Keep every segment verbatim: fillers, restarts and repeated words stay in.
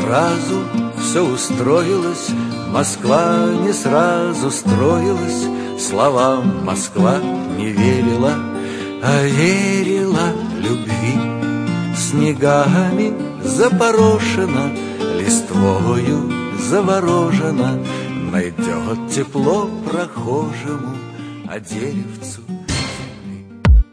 сразу все устроилось, Москва не сразу строилась, словам Москва не верила, а верила любви. Снегами запорошена, листвою заворожена, найдет тепло прохожему, а деревцу земли.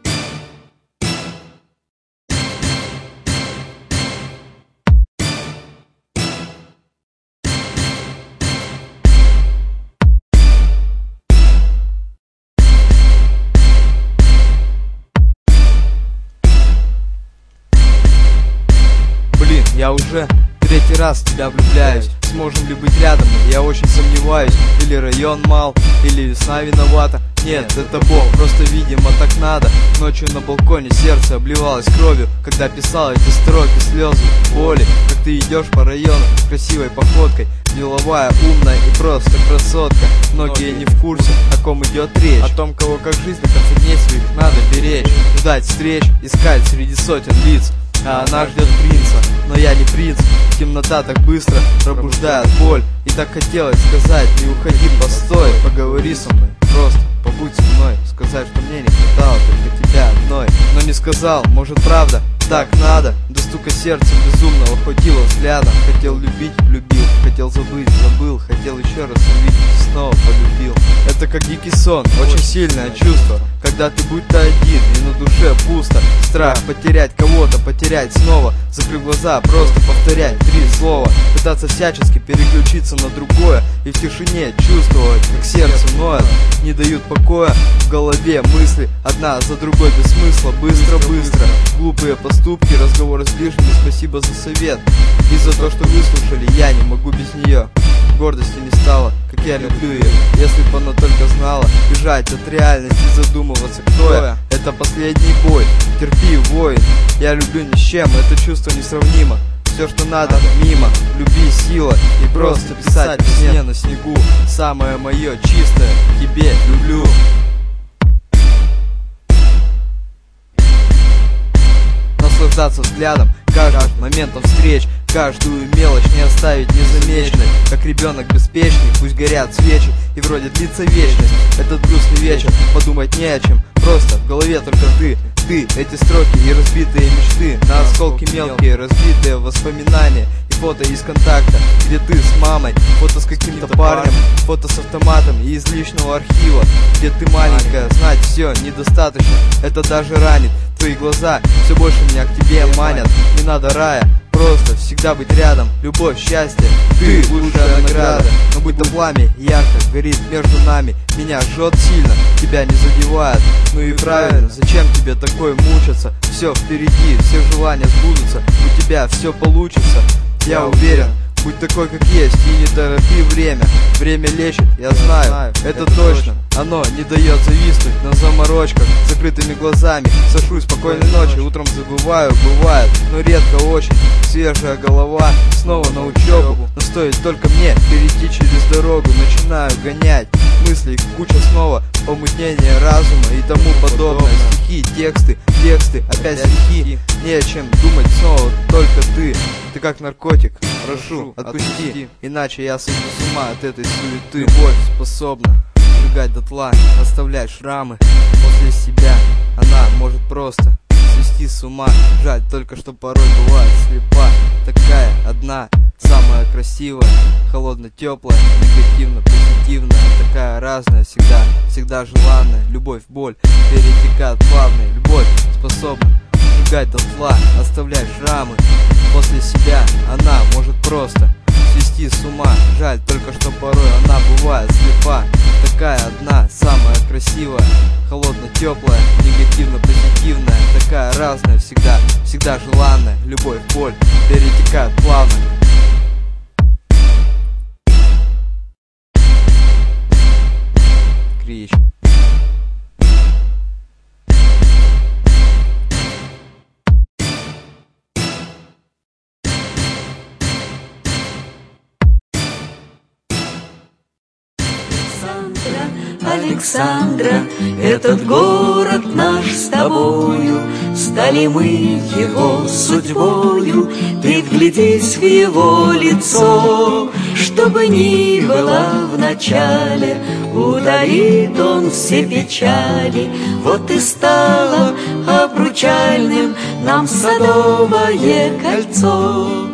Блин, я уже третий раз в тебя влюбляюсь. Сможем ли быть рядом? Я очень сомневаюсь. Или район мал, или весна виновата. Нет, это Бог, просто видимо так надо. Ночью на балконе сердце обливалось кровью, когда писал эти строки, слезы боли. Как ты идешь по району красивой походкой, деловая, умная и просто красотка. Многие не в курсе, о ком идет речь, о том, кого как жизнь до конца дней своих надо беречь. Ждать встреч, искать среди сотен лиц, а она ждет принца, но я не принц. Темнота так быстро пробуждает боль, и так хотелось сказать: не уходи, постой, поговори со мной, просто побудь со мной. Сказать, что мне не хватало только тебя одной, но не сказал, может правда так надо. До стука сердца безумного хватило взглядом. Хотел любить, любил, хотел забыть, забыл, хотел еще раз увидеть, снова полюбил. Это как дикий сон, очень сильное чувство, когда ты будто один и на душе пусто. Страх потерять кого-то, потерять снова. Закрыв глаза, просто повторять три слова, пытаться всячески переключиться на другое и в тишине чувствовать, как сердце ноет, не дают покоя. В голове мысли одна за другой без смысла. Быстро-быстро глупые поступки, разговоры с ближними, спасибо за совет и за то, что выслушали. Я не могу без нее, гордости не стало, как я люблю ее. Если бы она только знала, бежать от реальности, задумываться, кто я. Это последний бой, терпи, воин. Я люблю ни с чем, это чувство несравнимо. Все, что надо, мимо, люби, сила. И просто писать весне на снегу. Самое мое чистое, тебе люблю. Наслаждаться взглядом, каждым моментом встреч, каждую мелочь не оставить незамеченной. Как ребенок беспечный, пусть горят свечи, и вроде длится вечность. Этот грустный вечер, подумать не о чем, просто в голове только ты. Ты, эти строки и разбитые мечты, на осколки мелкие, разбитые воспоминания. И фото из контакта, где ты с мамой, фото с каким-то парнем, фото с автоматом и из личного архива, где ты маленькая, знать все недостаточно, это даже ранит. Твои глаза все больше меня к тебе манят. Не надо рая, просто всегда быть рядом. Любовь, счастье, ты лучшая награда. Но будь то пламя ярко горит между нами, меня жжет сильно, тебя не задевает. Ну и правильно, зачем тебе такое мучиться? Все впереди, все желания сбудутся, у тебя все получится, я уверен. Будь такой, как есть, и не торопи время. Время лечит, я знаю, это точно. Оно не дает зависнуть на заморочках. Закрытыми глазами сошлюсь спокойной ночи. Утром забываю, бывает, но редко очень. Свежая голова, снова на учебу. Но стоит только мне перейти через дорогу, начинаю гонять мысли, куча снова, помутнение разума и тому подобное. Стихи, тексты, тексты, опять стихи. Не о чем думать снова, только ты. Ты как наркотик, прошу, отпусти, иначе я сойду с ума от этой суеты. Любовь способна сжигать дотла, оставлять шрамы после себя. Она может просто свести с ума. Жаль только, что порой бывает слепа. Такая одна, самая красивая, холодно-теплая, негативно-позитивная. Такая разная, всегда, всегда желанная. Любовь, боль перетекает плавно. Любовь способна сжигать дотла, оставлять шрамы после себя. Она может просто свести с ума. Жаль только, что порой она бывает слепа. Такая одна, самая красивая, холодно-теплая, негативно-позитивная. Такая разная, всегда, всегда желанная. Любовь, боль перетекает плавно. Крич. Александра, этот город наш с тобою, с стали мы его судьбою. Ты вглядись в его лицо, чтобы ни было в начале, удалит он все печали. Вот и стало обручальным нам садовое кольцо.